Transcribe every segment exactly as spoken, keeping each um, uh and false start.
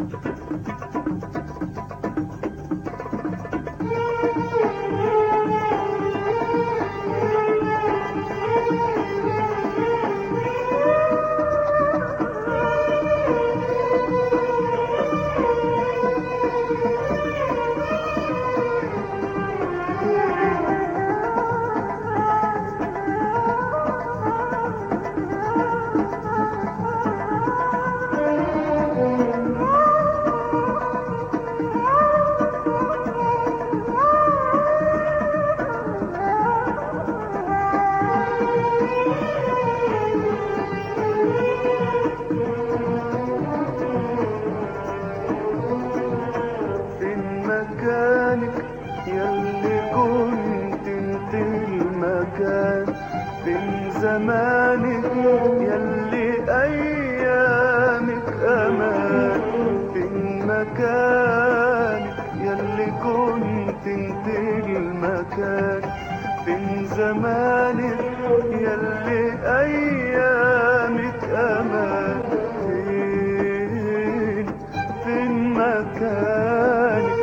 فين زمانك يلي أيامك أمان؟ فين مكانك يلي كنت انت المكان؟ فين زمانك يلي أيامك أمان؟ فين فين مكانك؟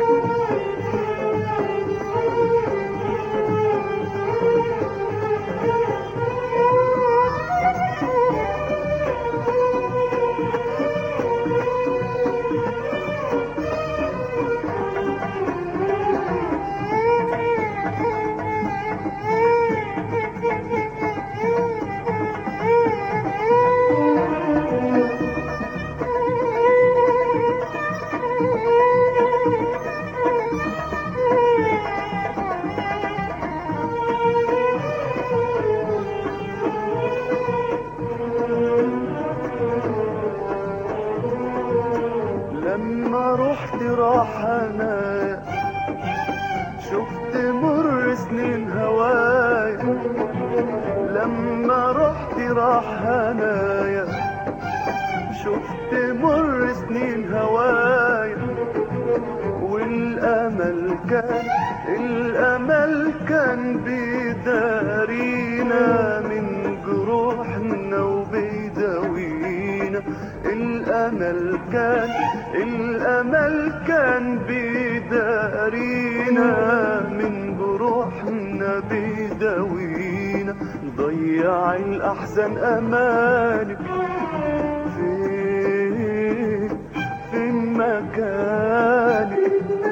لما رحت راح انا شفت مر سنين هوايا، لما رحت راح انا شفت مر سنين هوايا، والامل كان الامل كان بيدارينا من جروحنا وبيداوينا. الامل كان الامل كان بيدارينا من جروحنا بيداوينا. ضيع الاحزان امانك، فين فين مكانك؟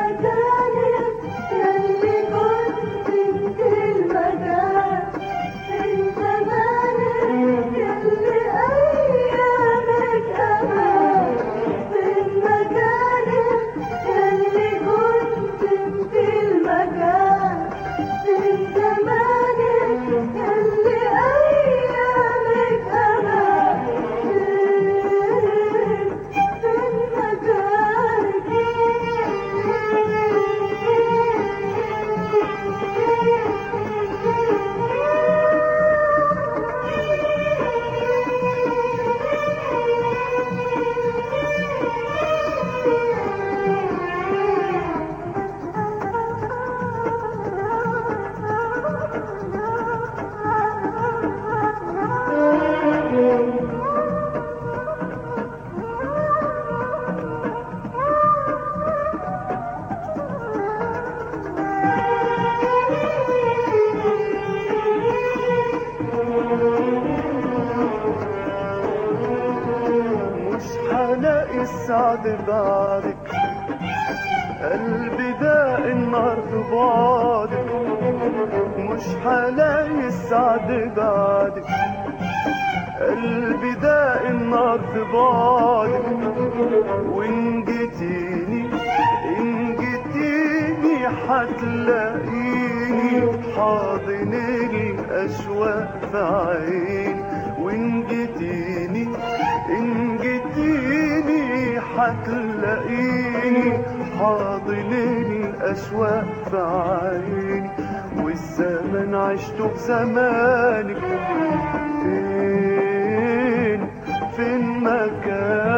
السعد بعدك، قلبي داق النار في بعدك. مش هلاقي السعد بعدك، قلبي داق النار في بعدك. وإن جيتيني إن جيتيني هتلاقيني حاضن الأشواق في عيني. وإن جيتيني إن جيتيني هتلاقيني حاضن الأشواق في عيني. والزمن عشته بزمانك، فين فين مكان؟